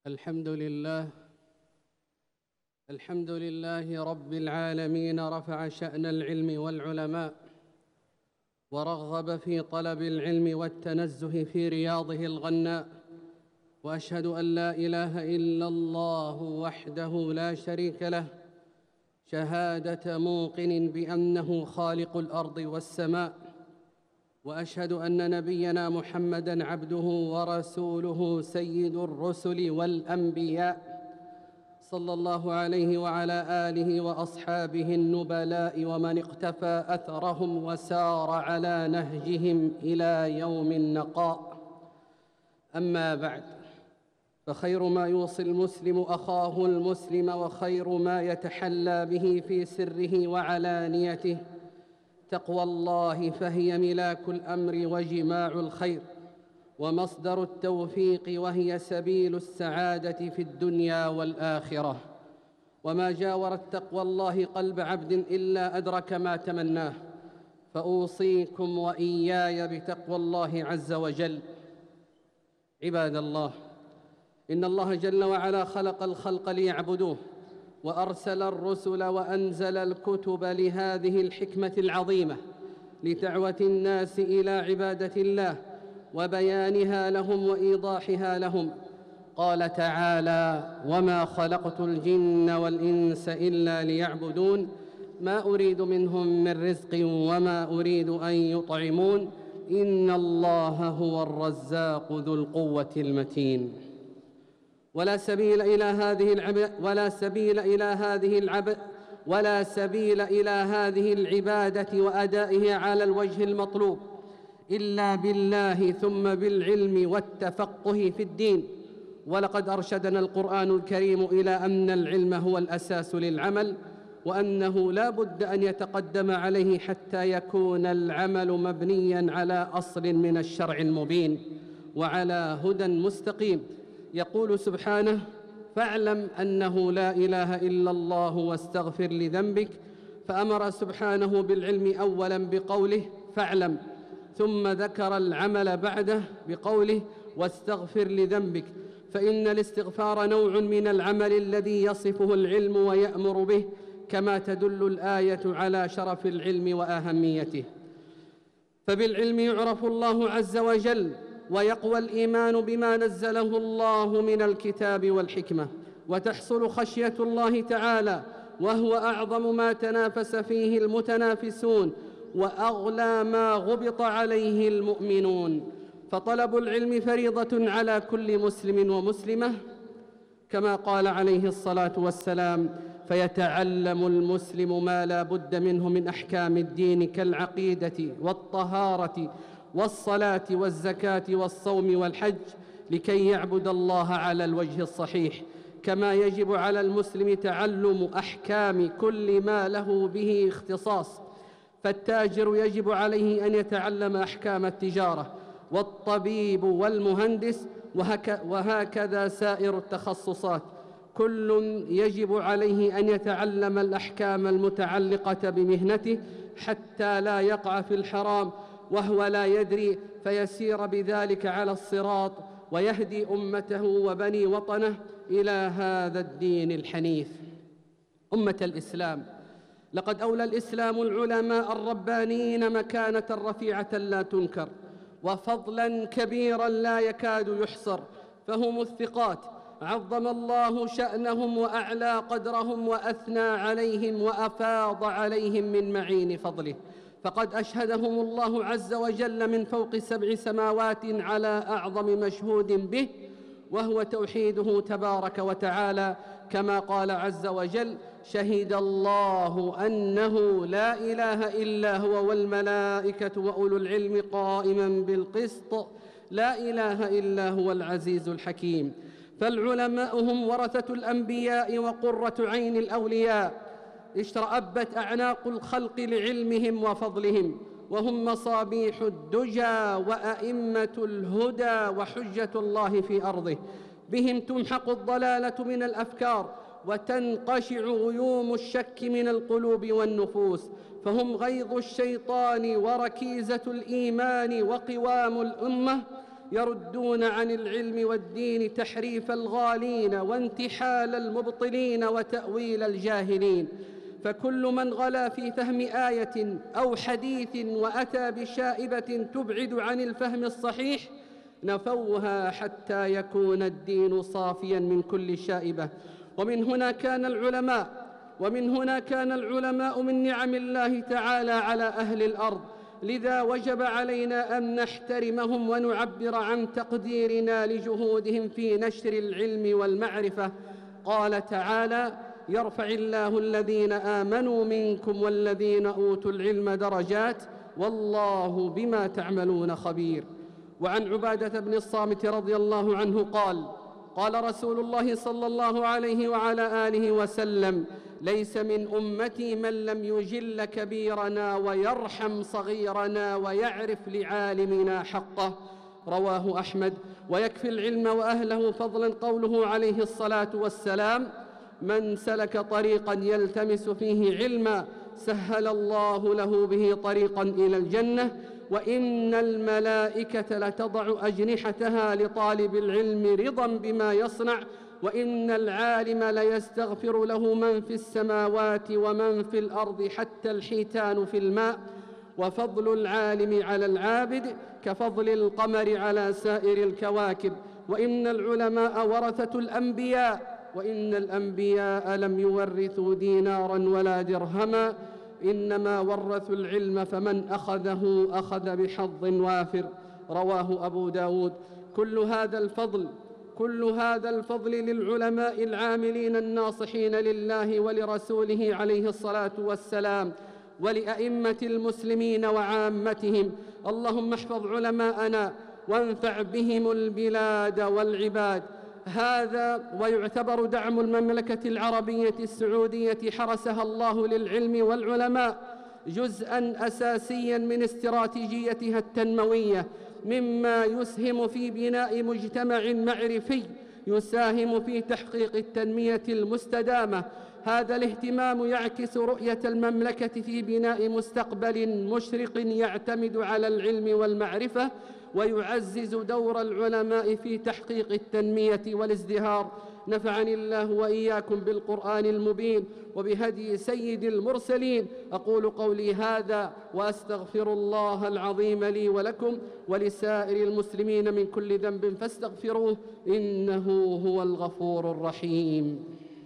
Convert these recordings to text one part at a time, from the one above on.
الحمد لله. الحمد لله رب العالمين، رفع شأن العلم والعلماء ورغب في طلب العلم والتنزه في رياضه الغناء، وأشهد أن لا إله إلا الله وحده لا شريك له شهادة موقن بأنه خالق الأرض والسماء، وأشهد أن نبينا محمدًا عبده ورسوله سيد الرسل والأنبياء، صلى الله عليه وعلى آله وأصحابه النبلاء ومن اقتفى أثرهم وسار على نهجهم إلى يوم النقاء. أما بعد، فخير ما يوصي المسلم أخاه المسلم وخير ما يتحلى به في سره وعلانيته تقوى الله، فهي ملاك الأمر وجماع الخير ومصدر التوفيق، وهي سبيل السعادة في الدنيا والآخرة. وما جاورت تقوى الله قلب عبد إلا أدرك ما تمناه، فأوصيكم وإياي بتقوى الله عز وجل. عباد الله، إن الله جل وعلا خلق الخلق ليعبدوه، وأرسل الرسل وأنزل الكتب لهذه الحكمة العظيمة، لدعوة الناس إلى عبادة الله وبيانها لهم وإيضاحها لهم. قال تعالى: وما خلقت الجن والإنس إلا ليعبدون ما أريد منهم من رزق وما أريد أن يطعمون إن الله هو الرزاق ذو القوة المتين. ولا سبيل إلى هذه العبادة وأدائها على الوجه المطلوب إلا بالله، ثم بالعلم والتفقه في الدين. ولقد أرشدنا القرآن الكريم إلى أن العلم هو الأساس للعمل، وأنه لا بد أن يتقدم عليه حتى يكون العمل مبنياً على أصل من الشرع المبين وعلى هدى مستقيم. يقول سبحانه: فاعلم أنه لا إله إلا الله واستغفر لذنبك. فأمر سبحانه بالعلم أولاً بقوله فاعلم، ثم ذكر العمل بعده بقوله واستغفر لذنبك، فإن الاستغفار نوع من العمل الذي يصفه العلم ويأمر به، كما تدل الآية على شرف العلم وأهميته. فبالعلم يعرف الله عز وجل، ويقوى الإيمان بما نزله الله من الكتاب والحكمة، وتحصل خشية الله تعالى، وهو أعظم ما تنافس فيه المتنافسون وأغلى ما غبط عليه المؤمنون. فطلب العلم فريضة على كل مسلم ومسلمة، كما قال عليه الصلاة والسلام: فيتعلم المسلم ما لا بد منه من أحكام الدين كالعقيدة والطهارة والصلاة والزكاة والصوم والحج، لكي يعبد الله على الوجه الصحيح. كما يجب على المسلم تعلم أحكام كل ما له به اختصاص، فالتاجر يجب عليه أن يتعلم أحكام التجارة، والطبيب والمهندس، وهكذا سائر التخصصات. كل يجب عليه أن يتعلم الأحكام المتعلقة بمهنته حتى لا يقع في الحرام وهو لا يدري، فيسير بذلك على الصراط ويهدي أمته وبني وطنه إلى هذا الدين الحنيف. أمة الإسلام، لقد أولى الإسلام العلماء الربانيين مكانة رفيعة لا تنكر، وفضلاً كبيراً لا يكاد يحصر، فهم الثقات عظم الله شأنهم وأعلى قدرهم وأثنى عليهم وأفاض عليهم من معين فضله. فقد أشهدهم الله عز وجل من فوق 7 سماوات على أعظم مشهود به، وهو توحيده تبارك وتعالى، كما قال عز وجل: شهد الله أنه لا إله إلا هو والملائكة وأولو العلم قائماً بالقسط لا إله إلا هو العزيز الحكيم. فالعلماء هم ورثة الأنبياء وقرة عين الأولياء، اشترأبت أعناق الخلق لعلمهم وفضلهم، وهم مصابيح الدجى وأئمة الهدى وحجة الله في أرضه. بهم تمحق الضلالة من الأفكار وتنقشع غيوم الشك من القلوب والنفوس، فهم غيظ الشيطان وركيزة الإيمان وقوام الأمة. يردون عن العلم والدين تحريف الغالين وانتحال المبطلين وتأويل الجاهلين. فكل من غلا في فهم آية أو حديث وأتى بشائبة تبعد عن الفهم الصحيح نفوها حتى يكون الدين صافيا من كل شائبة. ومن هنا كان العلماء من نعم الله تعالى على أهل الأرض، لذا وجب علينا أن نحترمهم ونعبر عن تقديرنا لجهودهم في نشر العلم والمعرفة. قال تعالى: يرفع الله الذين آمنوا منكم والذين أوتوا العلم درجات والله بما تعملون خبير. وعن عبادة بن الصامت رضي الله عنه قال رسول الله صلى الله عليه وعلى آله وسلم: ليس من أمتي من لم يجل كبيرنا ويرحم صغيرنا ويعرف لعالمنا حقه. رواه أحمد. ويكفي العلم وأهله فضلا قوله عليه الصلاة والسلام: من سلك طريقا يلتمس فيه علما سهل الله له به طريقا إلى الجنة، وإن الملائكة لتضع أجنحتها لطالب العلم رضا بما يصنع، وإن العالم ليستغفر له من في السماوات ومن في الأرض حتى الحيتان في الماء. وفضل العالم على العابد كفضل القمر على سائر الكواكب. وإن العلماء ورثة الأنبياء، وإن الأنبياء لم يورثوا دينارا ولا درهما، إنما ورثوا العلم فمن أخذه أخذ بحظ وافر. رواه أبو داود. كل هذا الفضل للعلماء العاملين الناصحين لله ولرسوله عليه الصلاة والسلام، ولأئمة المسلمين وعامتهم. اللهم احفظ علماءنا وانفع بهم البلاد والعباد. هذا ويعتبر دعم المملكة العربية السعودية حرسها الله للعلم والعلماء جزءاً أساسياً من استراتيجيتها التنموية، مما يسهم في بناء مجتمع معرفي يساهم في تحقيق التنمية المستدامة. هذا الاهتمام يعكس رؤية المملكة في بناء مستقبل مشرق يعتمد على العلم والمعرفة، ويعزز دور العلماء في تحقيق التنمية والازدهار. نفعني الله وإياكم بالقرآن المبين وبهدي سيد المرسلين. أقول قولي هذا وأستغفر الله العظيم لي ولكم ولسائر المسلمين من كل ذنب فاستغفروه إنه هو الغفور الرحيم.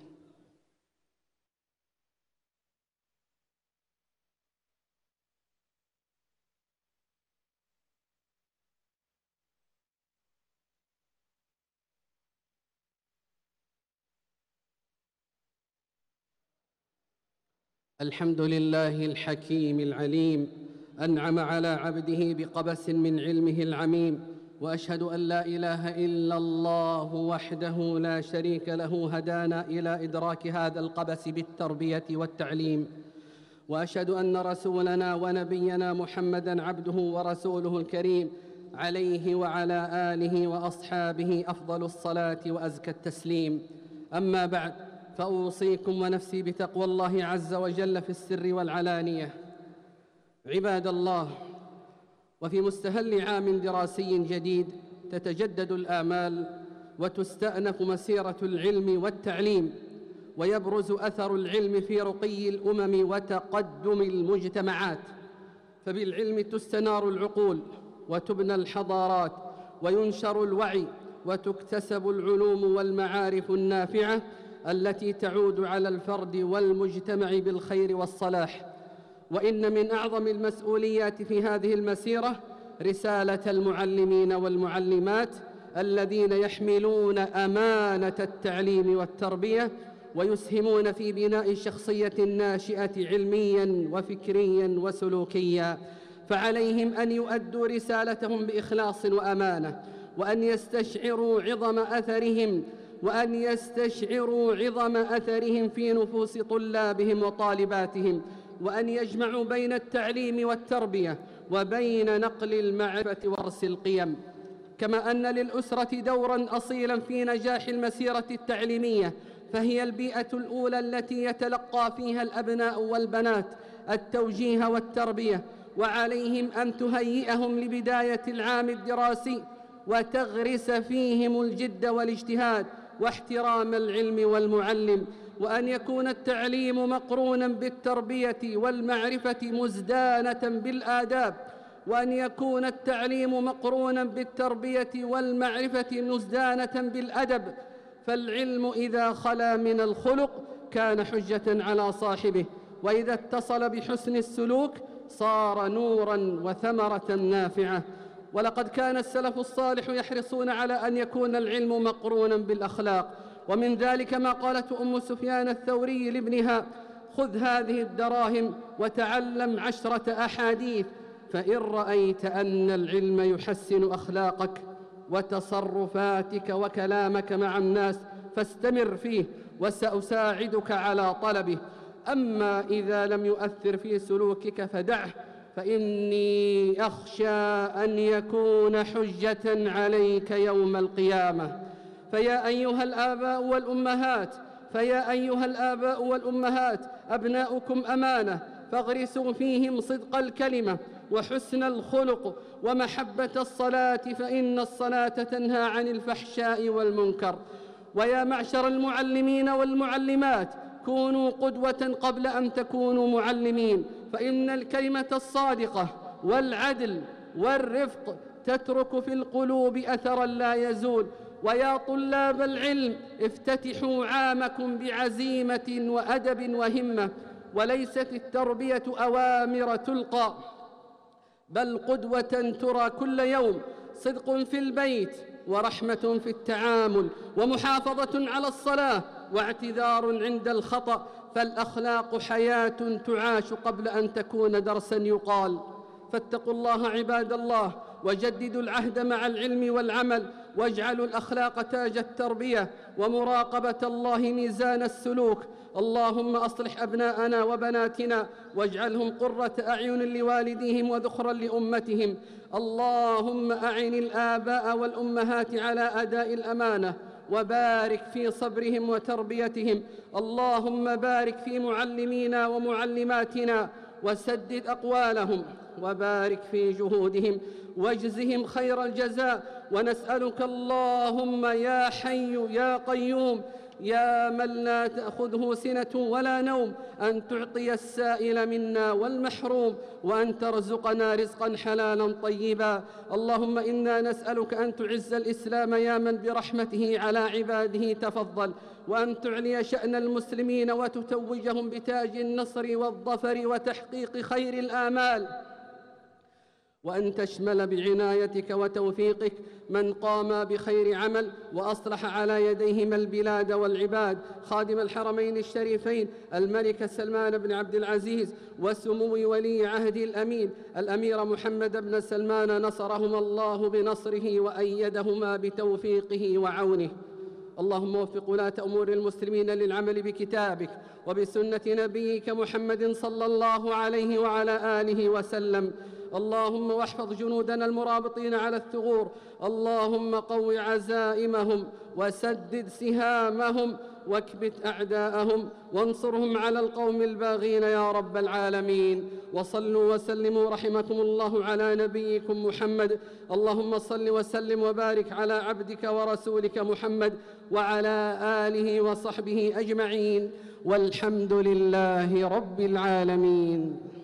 الحمد لله الحكيم العليم، أنعم على عبده بقبس من علمه العميم، وأشهد أن لا إله إلا الله وحده لا شريك له هدانا إلى إدراك هذا القبس بالتربية والتعليم. وأشهد أن رسولنا ونبينا محمدًا عبده ورسوله الكريم، عليه وعلى آله وأصحابه أفضل الصلاة وأزكى التسليم. أما بعد، فأوصيكم ونفسي بتقوى الله عز وجل في السر والعلانية. عباد الله، وفي مستهل عام دراسي جديد تتجدد الآمال وتستأنف مسيرة العلم والتعليم، ويبرز أثر العلم في رقي الأمم وتقدم المجتمعات. فبالعلم تستنار العقول وتبنى الحضارات وينشر الوعي وتكتسب العلوم والمعارف النافعة التي تعود على الفرد والمجتمع بالخير والصلاح. وإن من أعظم المسؤوليات في هذه المسيرة رسالة المعلمين والمعلمات الذين يحملون أمانة التعليم والتربية ويسهمون في بناء شخصية ناشئة علمياً وفكرياً وسلوكياً. فعليهم أن يؤدوا رسالتهم بإخلاص وأمانة، وأن يستشعروا عظم أثرهم في نفوس طلابهم وطالباتهم، وأن يجمعوا بين التعليم والتربية وبين نقل المعرفة ورث القيم. كما أن للأسرة دوراً أصيلاً في نجاح المسيرة التعليمية، فهي البيئة الأولى التي يتلقى فيها الأبناء والبنات التوجيه والتربية، وعليهم أن تهيئهم لبداية العام الدراسي وتغرس فيهم الجد والاجتهاد واحترام العلم والمعلم، وأن يكون التعليم مقرونا بالتربية والمعرفة مزدانة بالآداب، وأن يكون التعليم مقرونا بالتربية والمعرفة مزدانة بالأدب، فالعلم إذا خلا من الخلق كان حجة على صاحبه، وإذا اتصل بحسن السلوك صار نوراً وثمرة نافعة. ولقد كان السلف الصالح يحرصون على أن يكون العلم مقرونا بالأخلاق، ومن ذلك ما قالته أم سفيان الثوري لابنها: خذ هذه الدراهم وتعلم 10 أحاديث، فإن رأيت أن العلم يحسن أخلاقك وتصرفاتك وكلامك مع الناس فاستمر فيه وسأساعدك على طلبه، أما إذا لم يؤثر في سلوكك فدعه، فإني أخشى أن يكون حجة عليك يوم القيامة. فيا أيها الآباء والأمهات أبناؤكم أمانة، فاغرسوا فيهم صدق الكلمة وحسن الخلق ومحبة الصلاة، فإن الصلاة تنهى عن الفحشاء والمنكر. ويا معشر المعلمين والمعلمات، كونوا قدوة قبل أن تكونوا معلمين، فإن الكلمة الصادقة والعدل والرفق تترك في القلوب أثرا لا يزول. ويا طلاب العلم، افتتحوا عامكم بعزيمة وأدب وهمة، وليست التربية أوامر تلقى، بل قدوة ترى كل يوم، صدق في البيت ورحمة في التعامل ومحافظة على الصلاة واعتذار عند الخطأ، فالأخلاق حياة تعاش قبل أن تكون درسا يقال. فاتقوا الله عباد الله، وجددوا العهد مع العلم والعمل، واجعلوا الأخلاق تاج التربية، ومراقبة الله ميزان السلوك. اللهم أصلح أبناءنا وبناتنا، واجعلهم قرة أعين لوالديهم وذخرا لأمتهم. اللهم أعن الآباء والأمهات على أداء الأمانة، وبارك في صبرهم وتربيتهم. اللهم بارك في معلمينا ومعلماتنا، وسدد أقوالهم، وبارك في جهودهم، واجزهم خير الجزاء. ونسألك اللهم يا حي يا قيوم يا من لا تأخذه سنة ولا نوم أن تعطي السائل منا والمحروم، وأن ترزقنا رزقا حلالا طيبا. اللهم إنا نسألك أن تعز الإسلام يا من برحمته على عباده تفضل، وأن تعلي شأن المسلمين وتتوجهم بتاج النصر والظفر وتحقيق خير الآمال، وأن تشمل بعنايتك وتوفيقك من قام بخير عمل وأصلح على يديهما البلاد والعباد، خادم الحرمين الشريفين الملك سلمان بن عبد العزيز، وسمو ولي عهد الأمين الأمير محمد بن سلمان، نصرهما الله بنصره وأيدهما بتوفيقه وعونه. اللهم وفق ولاة أمور المسلمين للعمل بكتابك وبسنة نبيك محمد صلى الله عليه وعلى آله وسلم. اللهم واحفظ جنودنا المرابطين على الثغور. اللهم قو عزائمهم وسدد سهامهم واكبت أعداءهم وانصرهم على القوم الباغين يا رب العالمين. وصلوا وسلموا رحمكم الله على نبيكم محمد. اللهم صل وسلم وبارك على عبدك ورسولك محمد وعلى آله وصحبه أجمعين، والحمد لله رب العالمين.